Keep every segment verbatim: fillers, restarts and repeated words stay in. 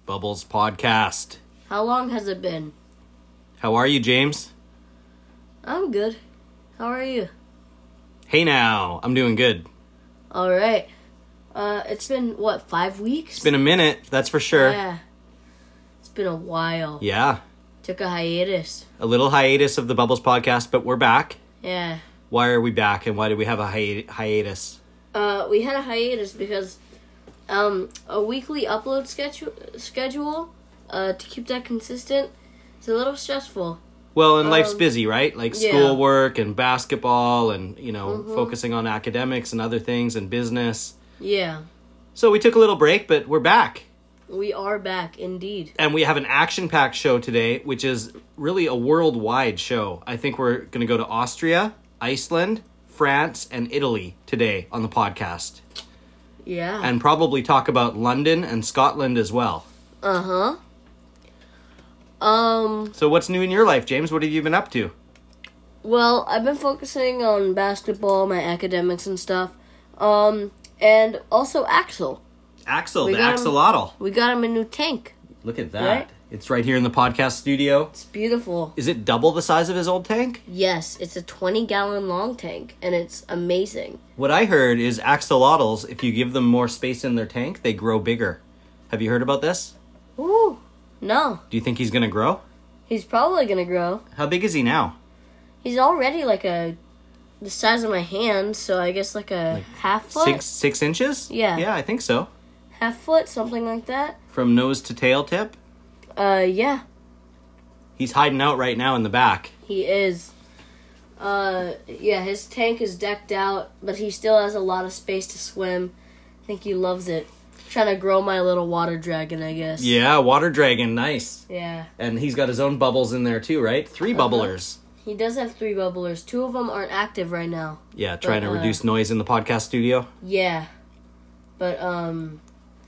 Bubbles Podcast. How long has it been? How are you, James? I'm good. How are you? Hey now, I'm doing good. All right. Uh, it's been, what, five weeks? It's been a minute, that's for sure. Yeah. It's been a while. Yeah. Took a hiatus. A little hiatus of the Bubbles Podcast, but we're back. Yeah. Why are we back, and why did we have a hi- hiatus? Uh, we had a hiatus because um, a weekly upload schedule, schedule uh, to keep that consistent, is a little stressful. Well, and life's Um, busy, right? Like yeah. schoolwork and basketball and, you know, Mhm. focusing on academics and other things and business. Yeah. So we took a little break, but we're back. We are back, indeed. And we have an action-packed show today, which is really a worldwide show. I think we're going to go to Austria, Iceland, France, and Italy today on the podcast. Yeah. And probably talk about London and Scotland as well. Uh-huh. Um, So what's new in your life, James? What have you been up to? well, I've been focusing on basketball, my academics and stuff. Um, and also Axel. Axel, We the got him- axolotl. We got him a new tank. Look at that. Right? It's right here in the podcast studio. It's beautiful. Is it double the size of his old tank? Yes, it's a twenty-gallon long tank, and it's amazing. What I heard is axolotls, if you give them more space in their tank, they grow bigger. Have you heard about this? Ooh. No. Do you think he's going to grow? He's probably gonna grow. How big is he now? He's already like a... the size of my hand, so I guess like a half foot? Six six inches? Yeah. Yeah, I think so. Half foot, something like that. From nose to tail tip? Uh, yeah. He's hiding out right now in the back. He is. Uh, yeah, his tank is decked out, but he still has a lot of space to swim. I think he loves it. Trying to grow my little water dragon, I guess. Yeah, water dragon, nice. Yeah. And he's got his own bubbles in there too, right? Three Uh-huh. bubblers. He does have three bubblers. Two of them aren't active right now. Yeah, trying But, to uh, reduce noise in the podcast studio. Yeah. But, um...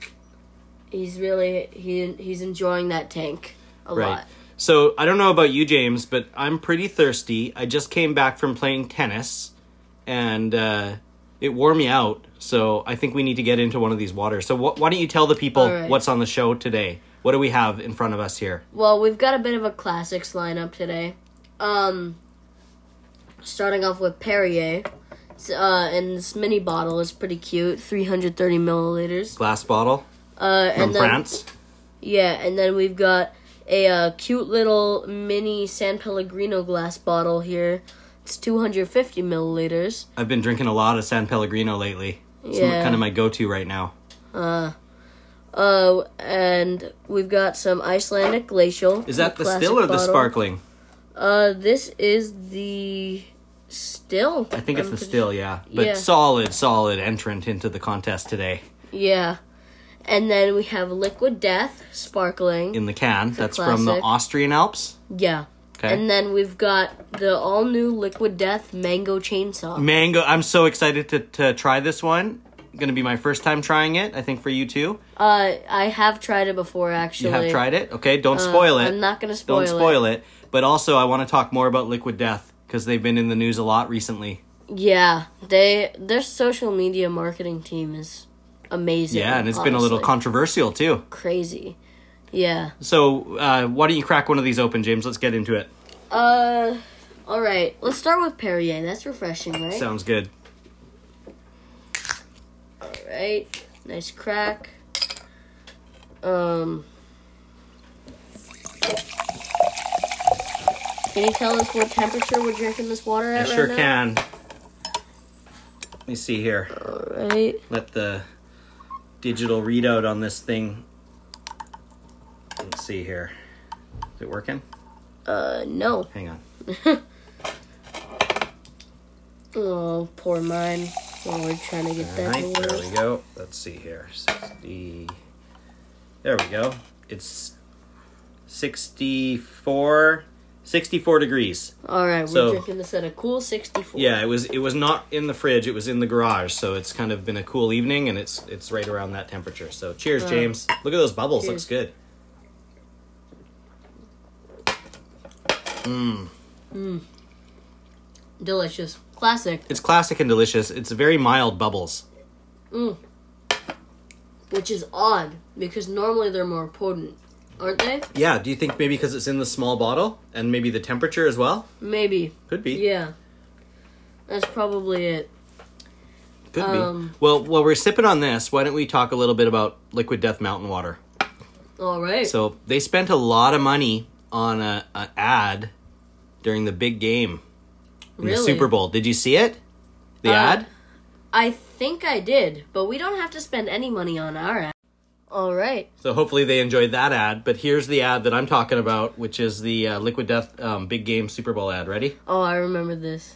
he's really... he he's enjoying that tank a Right. lot. So, I don't know about you, James, but I'm pretty thirsty. I just came back from playing tennis, and uh, it wore me out. So, I think we need to get into one of these waters. So, wh- why don't you tell the people All right. what's on the show today? What do we have in front of us here? Well, we've got a bit of a classics lineup today. Um, starting off with Perrier. It's, uh, and this mini bottle is pretty cute, three hundred thirty milliliters. Glass bottle Uh, from and then, France. Yeah, and then we've got a uh, cute little mini San Pellegrino glass bottle here. It's two hundred fifty milliliters. I've been drinking a lot of San Pellegrino lately. It's Yeah. kind of my go-to right now. Uh, uh, and we've got some Icelandic Glacial. Is that the classic still or the bottle. sparkling? Uh, this is the still. I think it's I'm the pretty- still, yeah. But Yeah. solid, solid entrant into the contest today. Yeah. And then we have Liquid Death, sparkling. In the can. a That's from the classic. Austrian Alps. Yeah. Okay. And then we've got the all-new Liquid Death Mango Chainsaw. Mango. I'm so excited to, to try this one. Going to be my first time trying it. I think for you too. Uh, I have tried it before, actually. You have tried it? Okay, don't Uh, spoil it. I'm not gonna spoil Don't it. spoil it. But also, I want to talk more about Liquid Death because they've been in the news a lot recently. Yeah. They Their social media marketing team is amazing. Yeah, and it's been a little honestly. controversial too. Crazy. Yeah. So, uh, why don't you crack one of these open, James? Let's get into it. Uh, alright. Let's start with Perrier. That's refreshing, right? Sounds good. Alright. Nice crack. Um... Can you tell us what temperature we're drinking this water I at sure right now? can. Let me see here. Alright. Let the digital readout on this thing. Let's see here. Is it working? Uh, no. Hang on. Oh, poor mine. While we're trying to get All that right, to there work. we go. Let's see here. sixty. There we go. It's sixty-four, sixty-four degrees. Alright, we're So- drinking this at a cool sixty-four. Yeah, it was it was not in the fridge, it was in the garage, so it's kind of been a cool evening and it's it's right around that temperature. So cheers, Uh, James. Look at those bubbles, cheers. looks good. Mmm. Mm. Delicious. Classic. It's classic and delicious. It's very mild bubbles. Mm. which is odd because normally they're more potent, aren't they? Yeah, do you think maybe because it's in the small bottle and maybe the temperature as well? Maybe. Could be. Yeah. That's probably it. Could Um, be. Well, while we're sipping on this, why don't we talk a little bit about Liquid Death Mountain Water? All right. So they spent a lot of money on a, a ad during the big game in Really? the Super Bowl. Did you see it? The Uh, ad? I think I did, but we don't have to spend any money on our ad. All right. So hopefully they enjoyed that ad. But here's the ad that I'm talking about, which is the uh, Liquid Death um, big game Super Bowl ad. Ready? Oh, I remember this.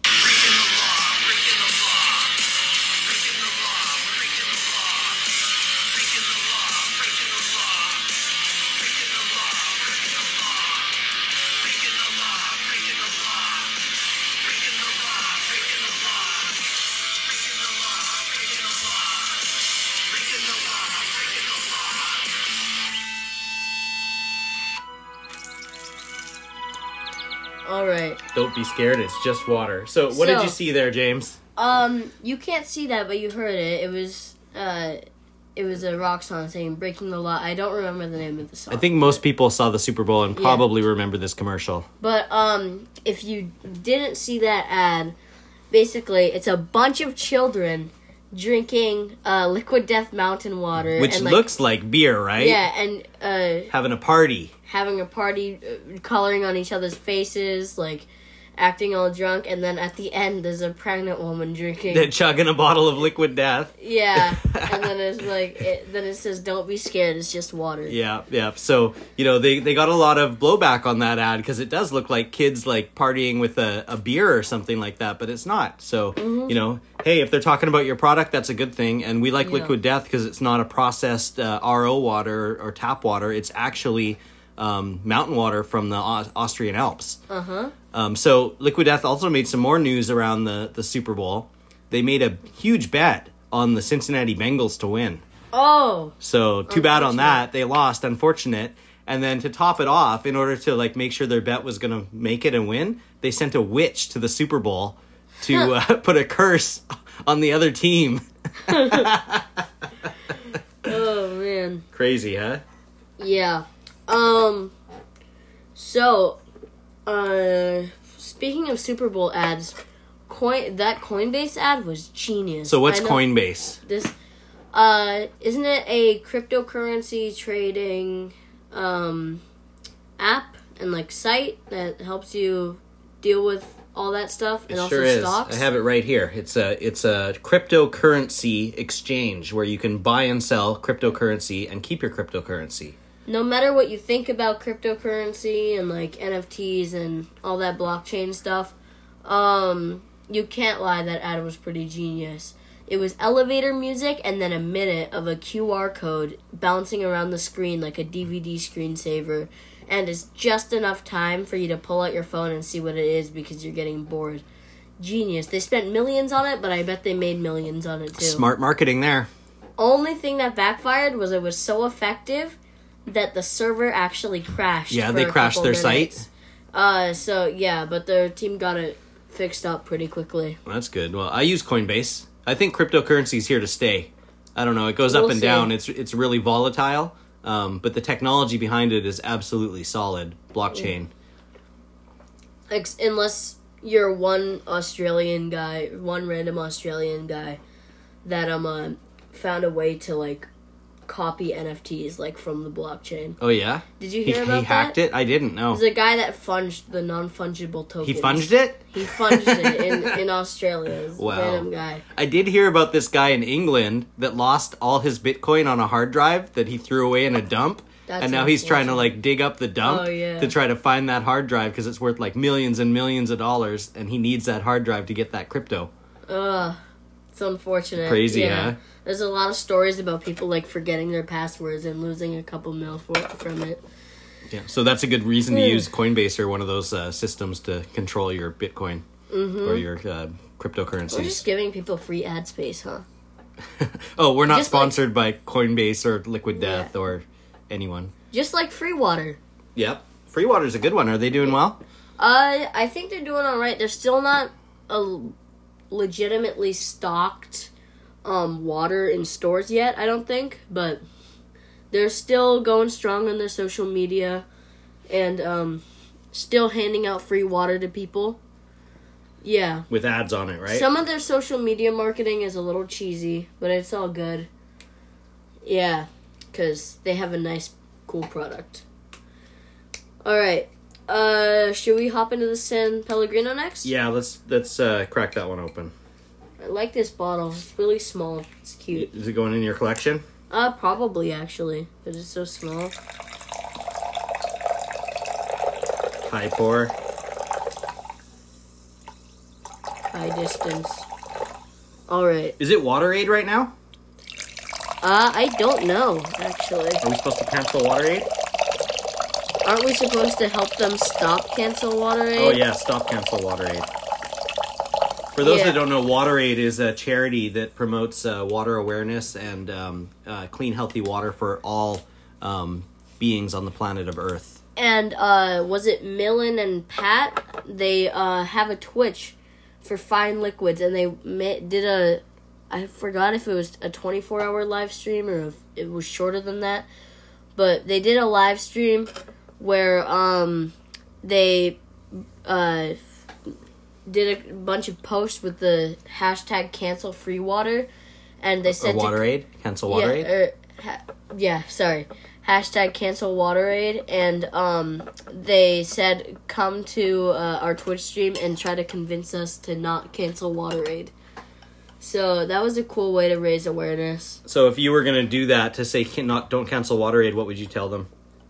All right. Don't be scared. It's just water. So what did So- you see there, James? Um, you can't see that, but you heard it. It was, uh, it was a rock song saying "Breaking the Law." I don't remember the name of the song. I think most people saw the Super Bowl and probably remember this commercial. But um, if you didn't see that ad, basically it's a bunch of children drinking uh, Liquid Death Mountain Water, Which and, like, looks like beer, right? yeah, and uh, Having a party. having a party, uh, coloring on each other's faces, like acting all drunk, and then at the end there's a pregnant woman drinking. They're chugging a bottle of Liquid Death. Yeah, and then it's like, it, then it says, "Don't be scared, it's just water." Yeah, yeah. So, you know, they, they got a lot of blowback on that ad because it does look like kids, like, partying with a, a beer or something like that, but it's not. So, Mm-hmm. you know, hey, if they're talking about your product, that's a good thing. And we like Yeah. Liquid Death because it's not a processed uh, R O water or tap water. It's actually um, mountain water from the Aus- Austrian Alps. Uh-huh. Um, so Liquid Death also made some more news around the, the Super Bowl. They made a huge bet on the Cincinnati Bengals to win. Oh, So too bad on Unfortunate. that. They lost, unfortunate. And then to top it off, in order to like make sure their bet was going to make it and win, they sent a witch to the Super Bowl to uh, put a curse on the other team. oh man. Crazy, huh? Yeah. Um, so, uh, speaking of Super Bowl ads, coin that Coinbase ad was genius. So what's I know Coinbase? This, uh, isn't it a cryptocurrency trading, um, app and like site that helps you deal with all that stuff and It also sure is. stocks? I have it right here. It's a it's a cryptocurrency exchange where you can buy and sell cryptocurrency and keep your cryptocurrency. No matter what you think about cryptocurrency and like N F Ts and all that blockchain stuff, um, you can't lie, that ad was pretty genius. It was elevator music and then a minute of a Q R code bouncing around the screen like a D V D screensaver, and it's just enough time for you to pull out your phone and see what it is because you're getting bored. Genius. They spent millions on it, but I bet they made millions on it too. Smart marketing there. Only thing that backfired was it was so effective that the server actually crashed. Yeah, for they a crashed couple their minutes. site. Uh, so yeah, but their team got it fixed up pretty quickly. Well, that's good. Well, I use Coinbase. I think cryptocurrency is here to stay. I don't know. It goes We'll up and see. down. It's it's really volatile, um, but the technology behind it is absolutely solid. Blockchain. Ex- unless you're one Australian guy, one random Australian guy that um uh, found a way to like copy N F Ts like from the blockchain. Oh yeah. Did you He, hear he about hacked that? it. I didn't know. There's a guy that funged the non-fungible tokens. He funged it. He funged it in, in Australia. This Wow. random guy. I did hear about this guy in England that lost all his Bitcoin on a hard drive that he threw away in a dump. That's and now he's trying to unfortunate. like dig up the dump Oh, yeah. to try to find that hard drive because it's worth like millions and millions of dollars, and he needs that hard drive to get that crypto. Ugh. It's unfortunate. Crazy, yeah. huh? There's a lot of stories about people like forgetting their passwords and losing a couple mil for, from it. Yeah, so that's a good reason to Hmm. use Coinbase or one of those uh, systems to control your Bitcoin Mm-hmm. or your uh, We're just cryptocurrencies. giving people free ad space, huh? Oh, we're not just like- sponsored by Coinbase or Liquid Death Yeah. or anyone. Just like free water. Yep, Free Water's a good one. Are they doing well? Uh, I think they're doing all right. They're still not a legitimately stocked um, water in stores yet, I don't think, but they're still going strong on their social media and um, still handing out free water to people. Yeah. With ads on it, right? Some of their social media marketing is a little cheesy, but it's all good. Yeah, because they have a nice, cool product. All right. Uh, should we hop into the San Pellegrino next? Yeah, let's let's uh, crack that one open. I like this bottle. It's really small. It's cute. Is it going in your collection? Uh, probably, actually, because it's so small. High pour. High distance. All right. Is it WaterAid right now? Uh, I don't know, actually. Are we supposed to cancel WaterAid? Aren't we supposed to help them stop cancel WaterAid? Oh, yeah, stop cancel WaterAid. For those Yeah. that don't know, WaterAid is a charity that promotes uh, water awareness and um, uh, clean, healthy water for all um, beings on the planet of Earth. And, uh, was it Millen and Pat? They, uh, have a Twitch for fine liquids, and they ma- did a... I forgot if it was a twenty-four hour live stream or if it was shorter than that. But they did a live stream where um, they uh, did a bunch of posts with the hashtag cancel free water, and they said or WaterAid? Cancel WaterAid? yeah, er, ha- yeah, sorry, hashtag cancel WaterAid, and um, they said come to uh, our Twitch stream and try to convince us to not cancel WaterAid. So that was a cool way to raise awareness. So if you were going to do that to say can not, don't cancel WaterAid, what would you tell them?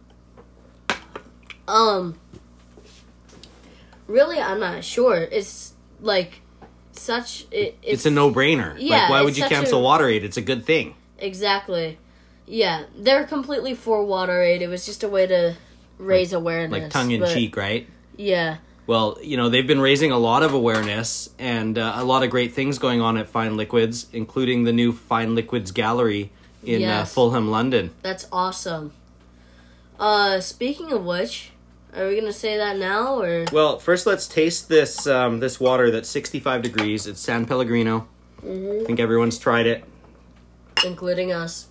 Um, really, I'm not sure. It's like such. It, it's, It's a no-brainer. Yeah, like, why would it's you such cancel a- WaterAid? It's a good thing. exactly. Yeah, they're completely for WaterAid. It was just a way to raise awareness, Like tongue-in-cheek, but- right? Yeah, Well, you know, they've been raising a lot of awareness and uh, a lot of great things going on at Fine Liquids, including the new Fine Liquids Gallery in uh, Yes. Fulham, London. that's awesome. Uh, speaking of which, are we gonna say that now or? Well, first let's taste this um, this water that's sixty-five degrees. It's San Pellegrino. Mm-hmm. I think everyone's tried it. Including us.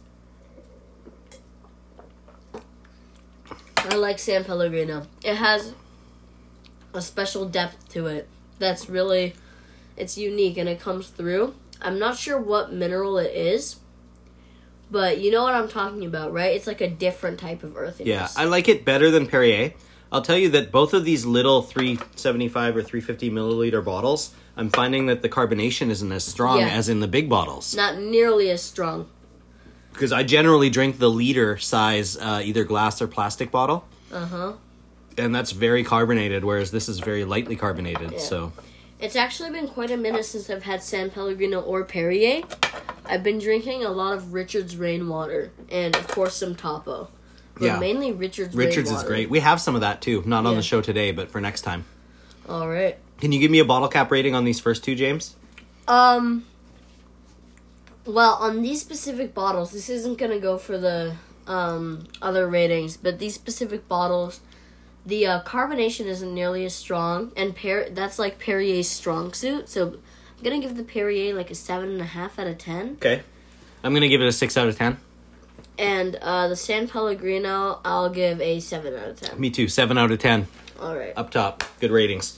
I like San Pellegrino. It has a special depth to it that's really, it's unique and it comes through. I'm not sure what mineral it is, but you know what I'm talking about, right? It's like a different type of earthiness. Yeah, I like it better than Perrier. I'll tell you that both of these little three seventy-five or three fifty milliliter bottles, I'm finding that the carbonation isn't as strong Yeah. as in the big bottles. Not nearly as strong. Because I generally drink the liter size, uh, either glass or plastic bottle. Uh-huh. And that's very carbonated, whereas this is very lightly carbonated. Yeah. So It's actually been quite a minute since I've had San Pellegrino or Perrier. I've been drinking a lot of Richard's Rainwater and, of course, some Topo. But Yeah. mainly Richard's Richards Rainwater. is great. We have some of that too. Not on Yeah. the show today, but for next time. All right. Can you give me a bottle cap rating on these first two, James? Um. Well, on these specific bottles, this isn't gonna go for the um other ratings, but these specific bottles, the uh, carbonation isn't nearly as strong, and per- that's like Perrier's strong suit. So I'm gonna give the Perrier like a seven and a half out of ten, Okay. I'm going to give it a six out of ten. and uh, the San Pellegrino I'll give a seven out of ten. Me too. seven out of ten. All right. Up top. Good ratings.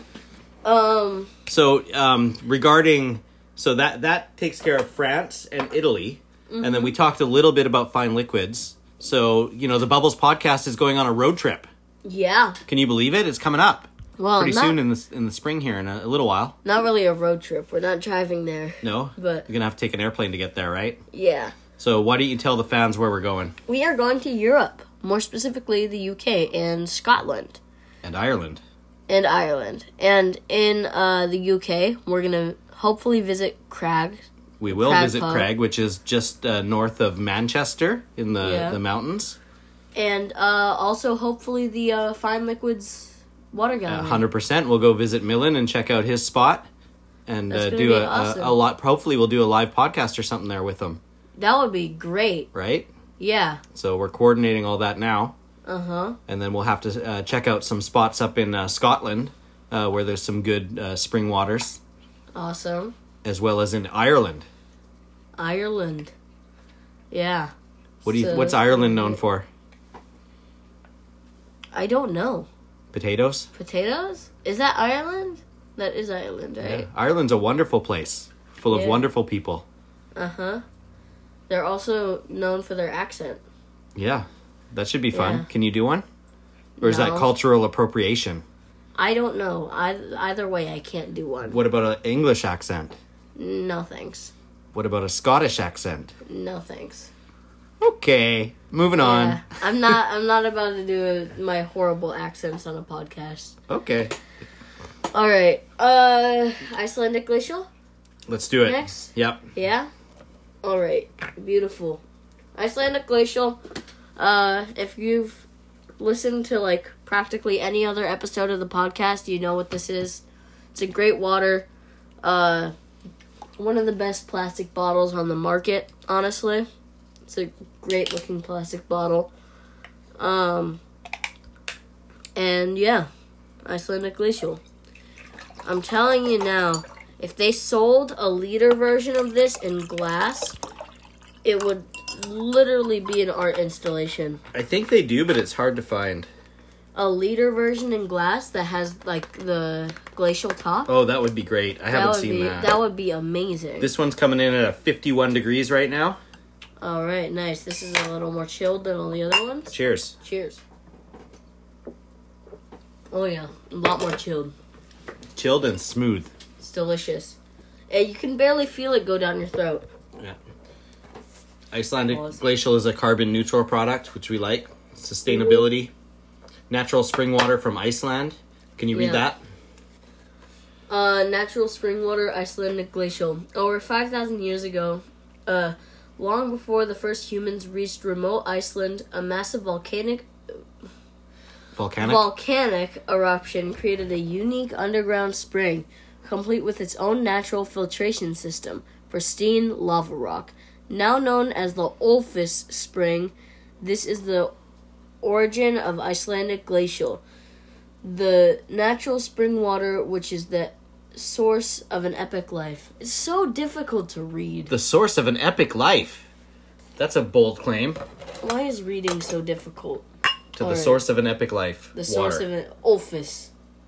Um. So, um, regarding... So that, that takes care of France and Italy. Mm-hmm. And then we talked a little bit about Fine Liquids. So, you know, the Bubbles podcast is going on a road trip. Yeah. Can you believe it? It's coming up. Well, Pretty not, soon in the, in the spring here in a, a little while. not really a road trip. We're not driving there. No? But- You're going to have to take an airplane to get there, right? Yeah. So why don't you tell the fans where we're going? We are going to Europe, more specifically the U K and Scotland And Ireland. and Ireland. And in uh, the U K, we're going to hopefully visit Crag. We will Crag visit Pub. Craig, which is just uh, north of Manchester in the, Yeah. the mountains. And uh, also hopefully the uh, Fine Liquids water Uh, gallery. one hundred percent. We'll go visit Millen and check out his spot. And That's uh, gonna do be a, awesome. a, a lot. Hopefully we'll do a live podcast or something there with them, That would be great. right? Yeah. So we're coordinating all that now. Uh-huh. And then we'll have to uh, check out some spots up in uh, Scotland uh, where there's some good uh, spring waters, Awesome. as well as in Ireland. Ireland. Yeah. What do you? So- What's Ireland known for? I don't know. Potatoes. Potatoes? Is that Ireland? That is Ireland, right? Yeah. Ireland's a wonderful place, full of Yeah. wonderful people. Uh-huh. They're also known for their accent. Yeah, that should be fun. Yeah. Can you do one? Or is that No. cultural appropriation? I don't know. I, either way, I can't do one. What about an English accent? No thanks. What about a Scottish accent? No thanks. Okay, moving on. Yeah, I'm not. I'm not about to do a, my horrible accents on a podcast. Okay, All right. Uh, Icelandic glacial. let's do it. Next? Yep. Yeah. All right. Beautiful. Icelandic glacial. Uh, if you've listened to like practically any other episode of the podcast, you know what this is. It's a great water. Uh, one of the best plastic bottles on the market. Honestly, it's a great looking plastic bottle. Um, and yeah, Icelandic glacial. I'm telling you now, if they sold a liter version of this in glass, it would literally be an art installation. I think they do, but it's hard to find. A liter version in glass that has like the glacial top. Oh, that would be great. I that haven't would seen be that. that would be amazing. This one's coming in at a fifty-one degrees right now. All right, nice. This is a little more chilled than all the other ones. Cheers. Cheers. Oh yeah, a lot more chilled. Chilled and smooth. It's delicious. And you can barely feel it go down your throat. Yeah. Icelandic Pause. glacial is a carbon neutral product, which we like. Sustainability. Natural spring water from Iceland. Can you read Yeah. that? Uh, natural spring water, Icelandic glacial. Over five thousand years ago, uh, long before the first humans reached remote Iceland, a massive volcanic Volcanic? volcanic eruption created a unique underground spring, complete with its own natural filtration system, pristine lava rock. Now known as the Olfus Spring, this is the origin of Icelandic glacial. The natural spring water, which is the source of an epic life. It's so difficult to read. The source of an epic life. That's a bold claim. Why is reading so difficult? To the Alright. source of an epic life. The source Water. of an Olfus.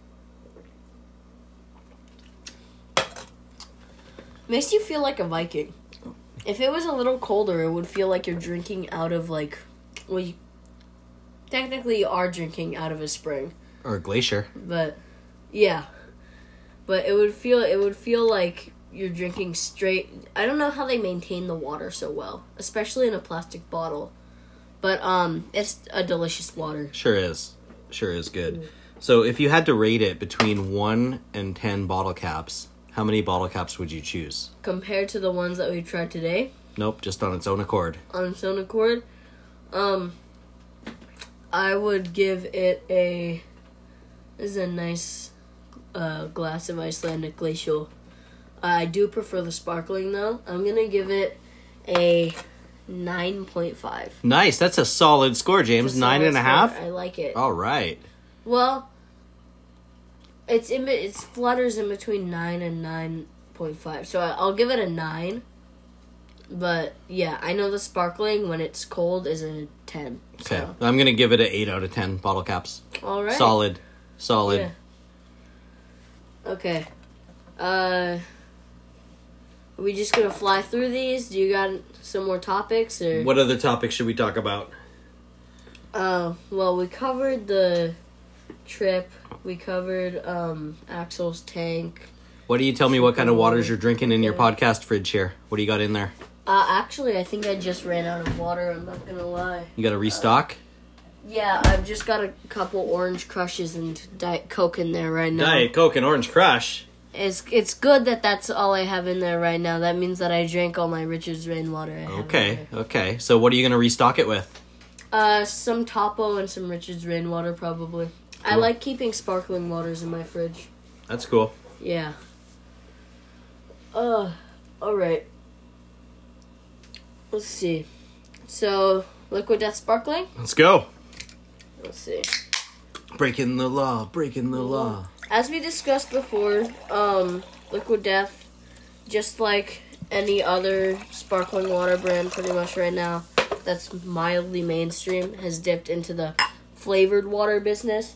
Makes you feel like a Viking. If it was a little colder, it would feel like you're drinking out of like, well, you technically you are drinking out of a spring, Or a glacier. but yeah, but it would feel it would feel like you're drinking straight. I don't know how they maintain the water so well, especially in a plastic bottle, but um, it's a delicious water. Sure is. Sure is good. So if you had to rate it between one and ten bottle caps, how many bottle caps would you choose? Compared to the ones that we tried today, Nope, just on its own accord. on its own accord, um, I would give it a. This is a nice uh, glass of Icelandic glacial. I do prefer the sparkling though. I'm gonna give it a nine point five. Nice, that's a solid score, James. Nine and a half? I like it. All right. Well, it's in it flutters in between nine and nine point five. So I- I'll give it a nine. But yeah, I know the sparkling when it's cold is a ten. Okay, So. I'm going to give it an eight out of ten bottle caps. All right. Solid. Solid. Yeah. Okay. Uh, are we just gonna fly through these? Do you got some more topics or? What other topics should we talk about? Uh, well, we covered the trip. We covered um Axel's tank. Why do you tell me what kind of waters you're drinking in your podcast fridge here? What do you got in there? Uh, actually, I think I just ran out of water. I'm not gonna lie. You got to restock? Yeah, I've just got a couple orange crushes and Diet Coke in there right now. Diet Coke and Orange Crush. It's it's good that that's all I have in there right now. That means that I drank all my Richard's rainwater. I have in Okay, there. okay. So what are you going to restock it with? Uh, some Topo and some Richard's rainwater probably. I Cool. like keeping sparkling waters in my fridge. That's cool. Yeah. Uh, all right. Let's see. So, Liquid Death Sparkling. Let's go. Let's see. Breaking the law, breaking the law. As we discussed before, um, Liquid Death, just like any other sparkling water brand pretty much right now that's mildly mainstream has dipped into the flavored water business.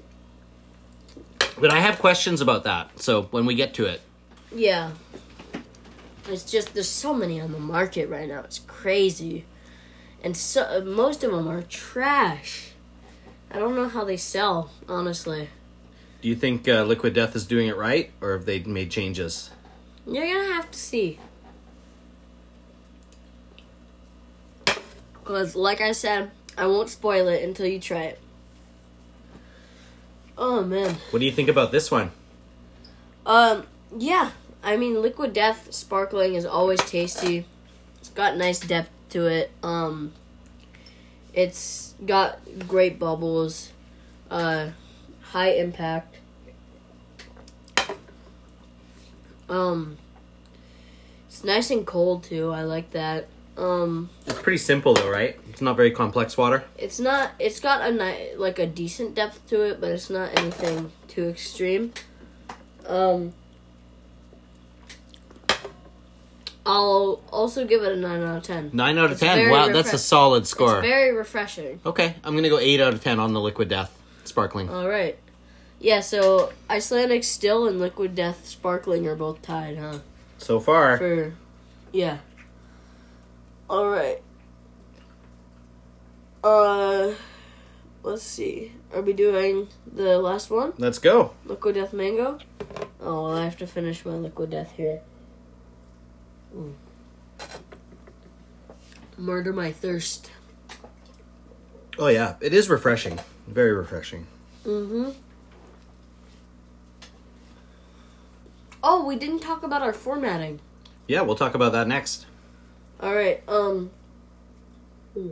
But I have questions about that, so when we get to it. Yeah. It's just, there's so many on the market right now. It's crazy. And so most of them are trash. I don't know how they sell, honestly. Do you think uh, Liquid Death is doing it right, or have they made changes? You're gonna have to see. Because, like I said, I won't spoil it until you try it. Oh, man. What do you think about this one? Um, yeah. I mean, Liquid Death sparkling is always tasty. It's got nice depth to it. Um, it's got great bubbles. Uh, high impact. Um, it's nice and cold, too. I like that. Um, It's pretty simple, though, right? It's not very complex water. it's not, it's got a ni- like a decent depth to it, but it's not anything too extreme. Um, I'll also give it a nine out of ten. nine out of It's ten. very Wow, that's a refresh- solid score. It's very refreshing. Okay, I'm going to go eight out of ten on the Liquid Death sparkling. All right. Yeah, so Icelandic Still and Liquid Death Sparkling are both tied, huh? So far. For, yeah. All right. Uh, let's see. Are we doing the last one? Let's go. Liquid Death Mango? Oh, well, I have to finish my Liquid Death here. Mm. Murder my thirst. Oh, yeah. It is refreshing. Very refreshing. Mm-hmm. Oh, we didn't talk about our formatting. Yeah, we'll talk about that next. All right. Um. ooh.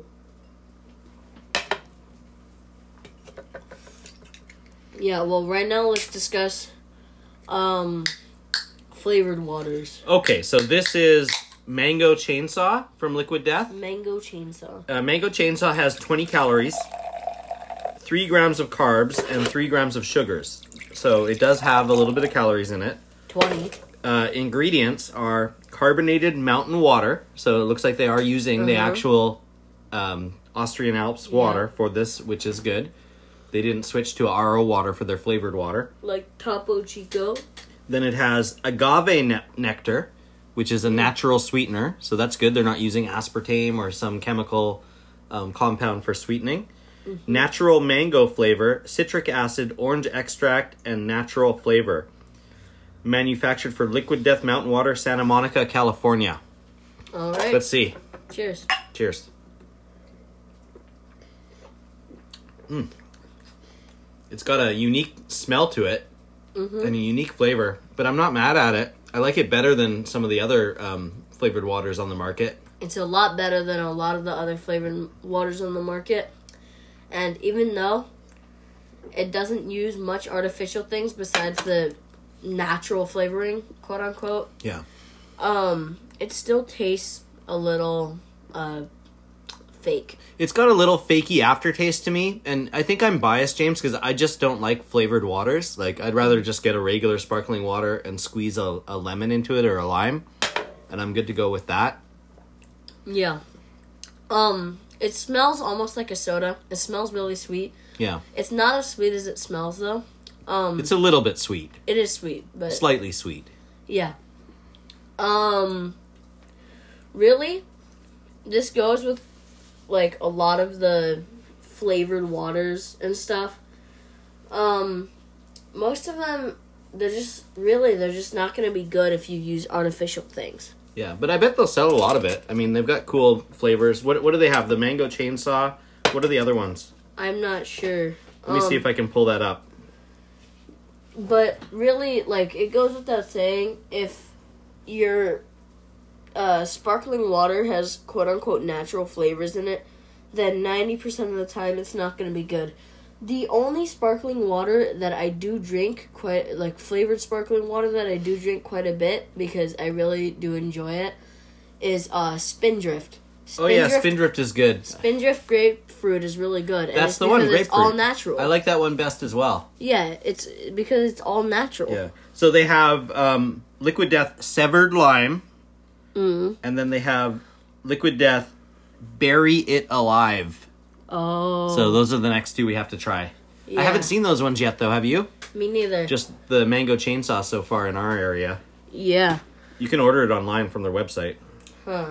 Yeah. Well, right now let's discuss um flavored waters. Okay, so this is Mango Chainsaw from Liquid Death. Mango Chainsaw. Uh, Mango Chainsaw has twenty calories, three grams of carbs, and three grams of sugars. So it does have a little bit of calories in it. Twenty. Uh, ingredients are carbonated mountain water. So it looks like they are using the Uh-huh. actual um, Austrian Alps water for this, which is good. They didn't switch to R O water for their flavored water. Like Topo Chico. Then it has agave ne- nectar, which is a natural sweetener. So that's good. They're not using aspartame or some chemical um, compound for sweetening. Mm-hmm. Natural mango flavor, citric acid, orange extract, and natural flavor. Manufactured for Liquid Death Mountain Water, Santa Monica, California. All right. Let's see. Cheers. Cheers. Mm. It's got a unique smell to it. Mm-hmm. And a unique flavor, but I'm not mad at it. I like it better than some of the other um, flavored waters on the market. It's a lot better than a lot of the other flavored waters on the market. And even though it doesn't use much artificial things besides the natural flavoring, quote unquote, Yeah. um, it still tastes a little uh, fake. It's got a little fakey aftertaste to me, and I think I'm biased, James, because I just don't like flavored waters. Like, I'd rather just get a regular sparkling water and squeeze a, a lemon into it or a lime, and I'm good to go with that. Yeah. Um, it smells almost like a soda. It smells really sweet. Yeah. It's not as sweet as it smells, though. Um, It's a little bit sweet. it is sweet, but Slightly sweet. yeah. Um, really, this goes with like a lot of the flavored waters and stuff. Um, most of them, they're just really they're just not going to be good if you use artificial things. Yeah, but I bet they'll sell a lot of it. I mean, they've got cool flavors. What what do they have? The Mango Chainsaw? What are the other ones? I'm not sure. Let me um, see if I can pull that up. But really, like, it goes without saying, if your uh, sparkling water has quote-unquote natural flavors in it, then ninety percent of the time it's not going to be good. The only sparkling water that I do drink, quite like flavored sparkling water that I do drink quite a bit, because I really do enjoy it, is uh, Spindrift. Oh yeah, Spindrift is good. Spindrift grapefruit is really good. And That's it's the one, because grapefruit. It's all natural. I like that one best as well. Yeah, it's because it's all natural. Yeah. So they have um, Liquid Death Severed Lime, Mm. And then they have Liquid Death, Bury It Alive. Oh. So those are the next two we have to try. Yeah. I haven't seen those ones yet, though. Have you? Me neither. Just the mango chainsaw so far in our area. Yeah. You can order it online from their website. Huh.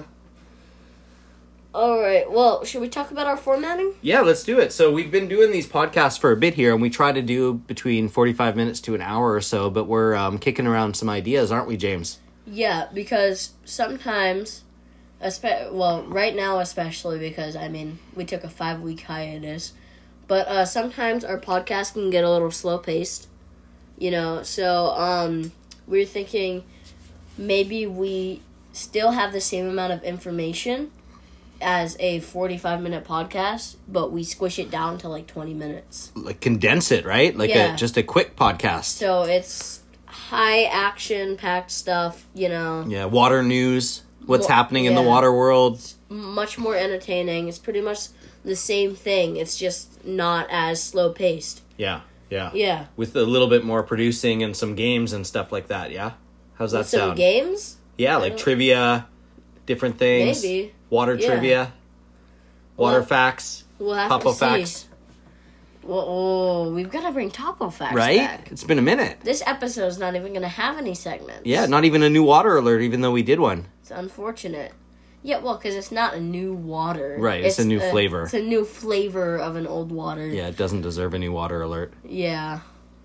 All right. Well, should we talk about our formatting? Yeah, let's do it. So we've been doing these podcasts for a bit here, and we try to do between forty-five minutes to an hour or so, but we're um, kicking around some ideas, aren't we, James? Yeah, because sometimes, espe- well, right now especially because, I mean, we took a five-week hiatus, but uh, sometimes our podcast can get a little slow-paced, you know, so um, we're thinking maybe we still have the same amount of information as a forty-five minute podcast, but we squish it down to like twenty minutes. Like condense it, right? Like Yeah. a just a quick podcast. So it's high action packed stuff, you know. Yeah, water news, what's Wa- happening in the yeah. water world. Much more entertaining. It's pretty much the same thing. It's just not as slow paced. Yeah, yeah. Yeah. With a little bit more producing and some games and stuff like that, yeah? How's that With some sound? games? Yeah, I like don't- trivia, different things. Maybe. Water Yeah. trivia, water Well, facts, We'll have Topo to see. facts. Well, oh, we've got to bring Topo Facts Right? back. It's been a minute. This episode's not even going to have any segments. Yeah, not even a new water alert, even though we did one. It's unfortunate. Yeah, well, because it's not a new water. Right, it's a new flavor. It's a new flavor of an old water. Yeah, it doesn't deserve a new water alert. Yeah.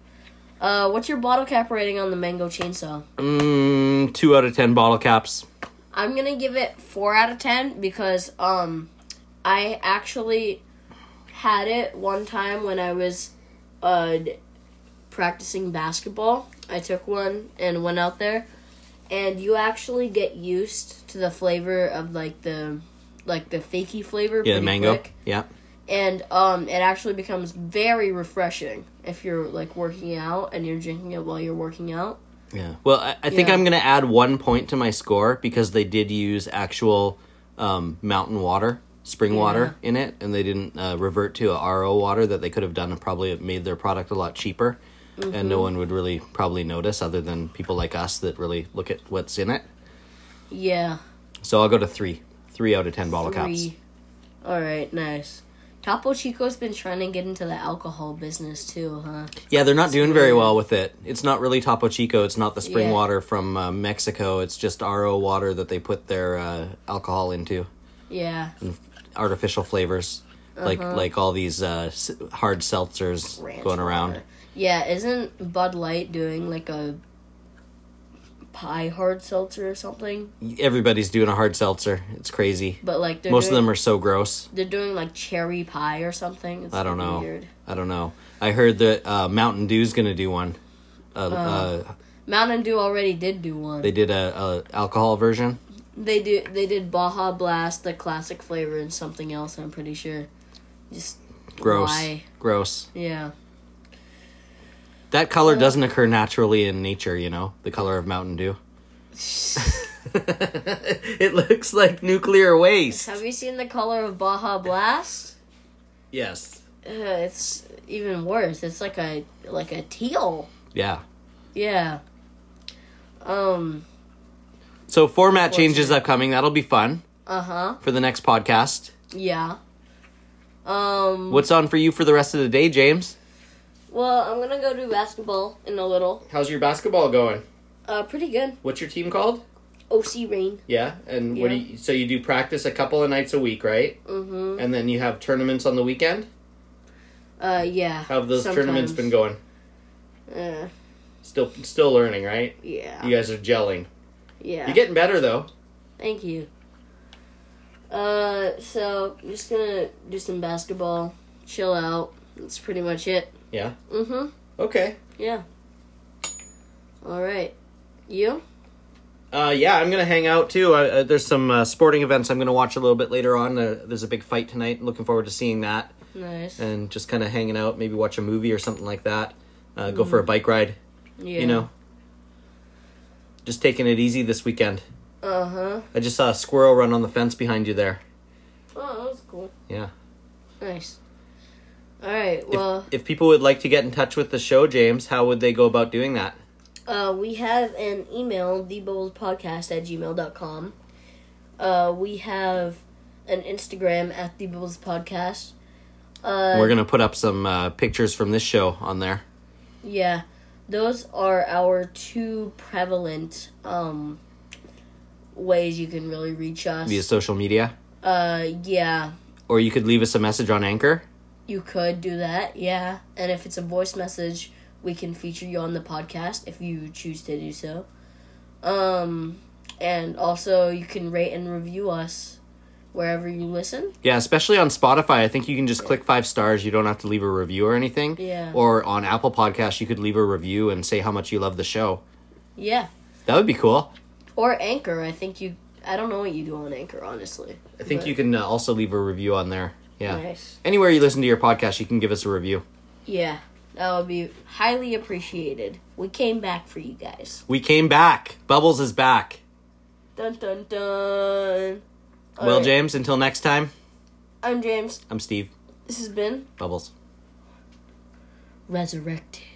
Uh, what's your bottle cap rating on the Mango Chainsaw? Mm, two out of ten bottle caps. I'm gonna give it four out of ten because um, I actually had it one time when I was uh practicing basketball. I took one and went out there, and you actually get used to the flavor of like the like the fakey flavor. Yeah, pretty mango. quick. Yeah. And um, it actually becomes very refreshing if you're like working out and you're drinking it while you're working out. Yeah. Well, I, I think Yeah. I'm going to add one point to my score because they did use actual um, mountain water, spring water in it, and they didn't uh, revert to a R O water that they could have done and probably have made their product a lot cheaper. Mm-hmm. And no one would really probably notice other than people like us that really look at what's in it. Yeah. So I'll go to three. Three out of ten bottle caps. Three. All right, nice. Topo Chico's been trying to get into the alcohol business too, huh? Yeah, they're not That's doing very weird. well with it. It's not really Topo Chico. It's not the spring Yeah. water from uh, Mexico. It's just R O water that they put their uh, alcohol into. Yeah. Artificial flavors, like Uh-huh. like all these uh, s- hard seltzers Ranch going around. water. Yeah, isn't Bud Light doing like a pie hard seltzer or something? Everybody's doing a hard seltzer. It's crazy. But like they're Most of doing, them are so gross. they're doing like cherry pie or something. It's I don't really know. Weird. I don't know. I heard that uh, Mountain Dew's gonna do one. Uh, uh, Mountain Dew already did do one. they did a, a alcohol version. They do. They did Baja Blast, the classic flavor, and something else. I'm pretty sure. Just Gross. why? Gross. Yeah. That color doesn't occur naturally in nature, you know? The color of Mountain Dew. It looks like nuclear waste. Have you seen the color of Baja Blast? Yes. Uh, it's even worse. It's like a like a teal. Yeah. Yeah. Um. So format changes upcoming. That'll be fun Uh huh. for the next podcast. Yeah. Um. What's on for you for the rest of the day, James? Well, I'm gonna go do basketball in a little. How's your basketball going? Uh, pretty good. What's your team called? O C Rain. Yeah, and what do Yeah. you, so you do practice a couple of nights a week, right? Mm-hmm. And then you have tournaments on the weekend? Uh, yeah. How have those tournaments been going? Uh, Still still learning, right? yeah. You guys are gelling. Yeah. You're getting better though. Thank you. Uh, so I'm just gonna do some basketball, chill out. That's pretty much it. Yeah. Mm-hmm. Okay. Yeah. All right. You? Uh, yeah, I'm gonna hang out too. Uh, uh, there's some uh, sporting events I'm gonna watch a little bit later on. Uh, there's a big fight tonight. Looking forward to seeing that Nice. and just kind of hanging out. Maybe watch a movie or something like that. Uh, Go for a bike ride. Yeah. You know. Just taking it easy this weekend. Uh huh. I just saw a squirrel run on the fence behind you there. Oh, that was cool. Yeah. Nice. All right. Well, If, if people would like to get in touch with the show, James, how would they go about doing that? uh, we have an email, thebowlspodcast at gmail dot com. Uh, we have an Instagram at the Bubbles Podcast. Uh, We're gonna put up some uh, pictures from this show on there. Yeah, those are our two prevalent um ways you can really reach us. Via social media. Uh, yeah. Or you could leave us a message on Anchor. You could do that, yeah. And if it's a voice message, we can feature you on the podcast if you choose to do so. Um, and also you can rate and review us wherever you listen. Yeah, especially on Spotify. I think you can just click five stars. You don't have to leave a review or anything. Yeah. Or on Apple Podcasts, you could leave a review and say how much you love the show. Yeah. That would be cool. Or Anchor. I think you... I don't know what you do on Anchor, honestly. I think but- you can uh, also leave a review on there. Yeah. Nice. Anywhere you listen to your podcast, you can give us a review. Yeah. That would be highly appreciated. We came back for you guys. We came back. Bubbles is back. Dun dun dun. All well, right. James, until next time, I'm James. I'm Steve. This has been Bubbles. Resurrected.